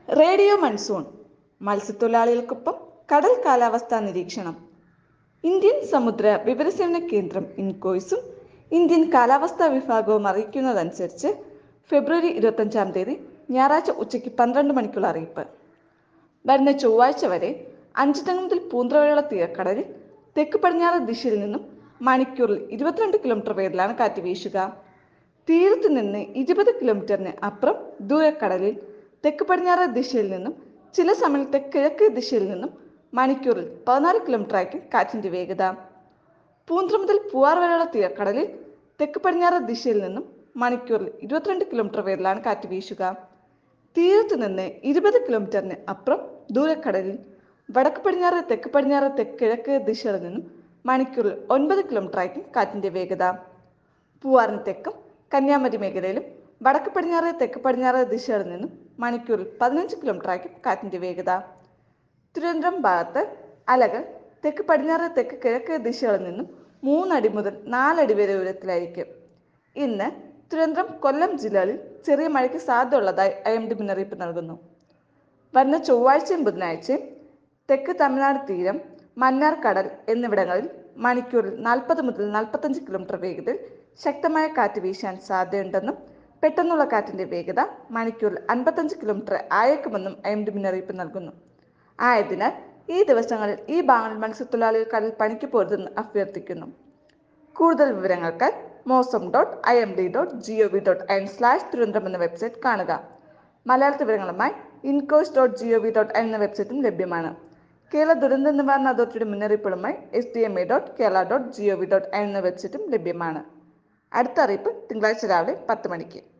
Radio monsoon മത്സ്യത്തൊഴിലാളികൾക്കൊപ്പം കടൽ കാലാവസ്ഥാ നിരീക്ഷണം. ഇന്ത്യൻ സമുദ്ര വിവരസേവന കേന്ദ്രം ഇൻകോയ്സും ഇന്ത്യൻ കാലാവസ്ഥാ വിഭാഗവും അറിയിക്കുന്നതനുസരിച്ച് ഫെബ്രുവരി 25 ഞായറാഴ്ച ഉച്ചയ്ക്ക് 12 മണിക്കുള്ള അറിയിപ്പ്. വരുന്ന ചൊവ്വാഴ്ച വരെ അഞ്ചുതെങ്ങ് മുതൽ പൂന്തുറ വരെയുള്ള തീരക്കടലിൽ തെക്ക് പടിഞ്ഞാറ് ദിശയിൽ നിന്നും മണിക്കൂറിൽ 22 കിലോമീറ്റർ വേഗത്തിലാണ് കാറ്റ് വീശുക. തീരത്ത് നിന്ന് 20 കിലോമീറ്ററിന് അപ്പുറം ദൂരക്കടലിൽ തെക്ക് പടിഞ്ഞാറ് ദിശയിൽ നിന്നും ചില സമയത്ത് കിഴക്ക് ദിശയിൽ നിന്നും മണിക്കൂറിൽ 14 കിലോമീറ്റർ ആയിരിക്കും കാറ്റിന്റെ വേഗത. പൂന്തുറ മുതൽ പൂവാർ വരെയുള്ള തീരക്കടലിൽ തെക്ക് പടിഞ്ഞാറ് ദിശയിൽ നിന്നും മണിക്കൂറിൽ 22 കിലോമീറ്റർ വേഗത്തിലാണ് കാറ്റ് വീശുക. തീരത്ത് നിന്ന് 20 കിലോമീറ്ററിന് അപ്പുറം ദൂരക്കടലിൽ വടക്ക് പടിഞ്ഞാറ് തെക്ക് പടിഞ്ഞാറ് തെക്ക് കിഴക്ക് ദിശകളിൽ നിന്നും മണിക്കൂറിൽ 9 കിലോമീറ്റർ ആയിരിക്കും കാറ്റിന്റെ വേഗത. പൂവാറിന് തെക്കും കന്യാകുമാരി മേഖലയിലും വടക്ക് പടിഞ്ഞാറ് തെക്ക് പടിഞ്ഞാറ് ദിശകളിൽ നിന്നും മണിക്കൂറിൽ 15 കിലോമീറ്റർ ആയിരിക്കും കാറ്റിന്റെ വേഗത. തിരുവനന്തപുരം ഭാഗത്ത് അലകൾ തെക്ക് പടിഞ്ഞാറ് തെക്ക് കിഴക്ക് ദിശകളിൽ നിന്നും 3 അടി മുതൽ 4 അടി വരെ ഉയരത്തിലായിരിക്കും. ഇന്ന് തിരുവനന്തപുരം കൊല്ലം ജില്ലകളിൽ ചെറിയ മഴയ്ക്ക് സാധ്യതയുള്ളതായി IMD മുന്നറിയിപ്പ് നൽകുന്നു. വരുന്ന ചൊവ്വാഴ്ചയും ബുധനാഴ്ചയും തെക്ക് തമിഴ്നാട് തീരം, മന്നാർ കടൽ എന്നിവിടങ്ങളിൽ മണിക്കൂറിൽ 40 മുതൽ 45 കിലോമീറ്റർ വേഗതയിൽ ശക്തമായ കാറ്റ് വീശാൻ സാധ്യതയുണ്ടെന്നും പെട്ടെന്നുള്ള കാറ്റിന്റെ വേഗത മണിക്കൂറിൽ 55 കിലോമീറ്റർ ആയേക്കുമെന്നും IMD മുന്നറിയിപ്പ് നൽകുന്നു. ആയതിനാൽ ഈ ദിവസങ്ങളിൽ ഈ ഭാഗങ്ങളിൽ മത്സ്യത്തൊഴിലാളികൾ കടൽ പണിക്ക് പോരുതെന്ന് അഭ്യർത്ഥിക്കുന്നു. കൂടുതൽ വിവരങ്ങൾക്കായി mosam.imd.gov.in/തിരുവനന്തപുരം എന്ന വെബ്സൈറ്റ് കാണുക. മലയാളത്തിൽ വിവരങ്ങളുമായി incourse.gov.in എന്ന വെബ്സൈറ്റും ലഭ്യമാണ്. കേരള ദുരന്ത നിവാരണ അതോറിറ്റിയുടെ മുന്നറിയിപ്പുകളുമായി sdma.kerala.gov.in എന്ന വെബ്സൈറ്റും ലഭ്യമാണ്. അടുത്ത അറിയിപ്പ് തിങ്കളാഴ്ച രാവിലെ 10 മണിക്ക്.